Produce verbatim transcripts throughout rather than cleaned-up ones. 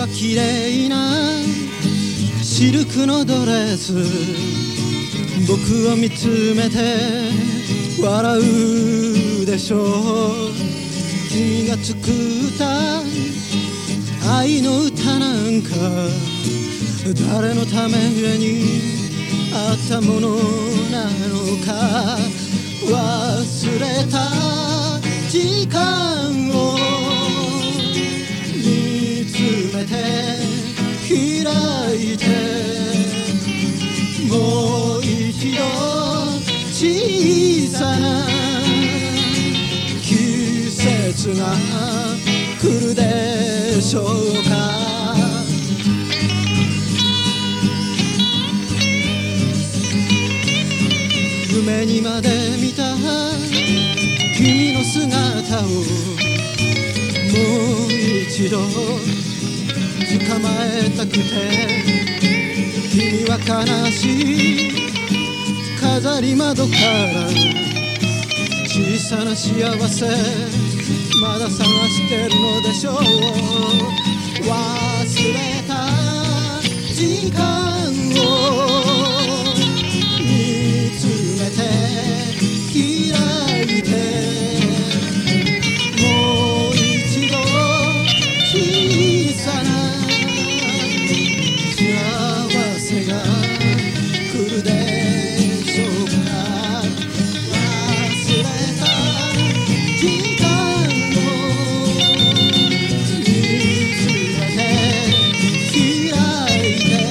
は綺麗なシルクのドレス、僕を見つめて笑うでしょう。君が作った愛の歌なんか誰のためにあったものなのか。忘れた時間を見つめて開いて、もう一度小さな季節が来るでしょうか。夢にまで見た君の姿をもう一度捕まえたくて、君は悲しい飾り窓から小さな幸せまだ探してるのでしょう。忘れた時間を見つめて開いて、もう一度小さな幸せが来るでしょうか。忘れた時間を見つめて開いて、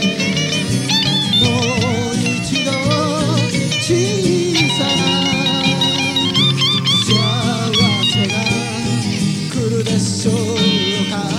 もう一度小さな幸せが来るでしょうか。